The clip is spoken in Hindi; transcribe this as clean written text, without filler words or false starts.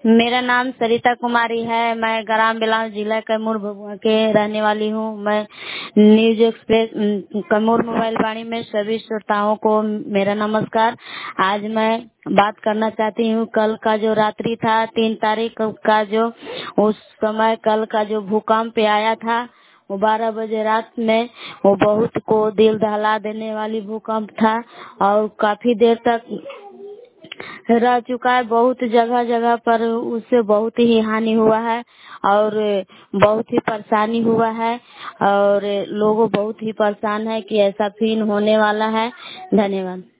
मेरा नाम सरिता कुमारी है। मैं ग्राम बिलास जिला कैमूर भभुआ के रहने वाली हूँ। मैं news express Kaimur mobile Vani में सभी श्रोताओं को मेरा नमस्कार। आज मैं बात करना चाहती हूँ कल का जो रात्रि था 3 तारीख का, जो उस समय कल का जो भूकंप आया था वो 12 बजे रात में, वो बहुत को दिल दहला देने वाली भूकंप था और काफी देर तक रह चुका है। बहुत जगह जगह पर उससे बहुत ही हानि हुआ है और बहुत ही परेशानी हुआ है और लोग बहुत ही परेशान है कि ऐसा फिर होने वाला है। धन्यवाद।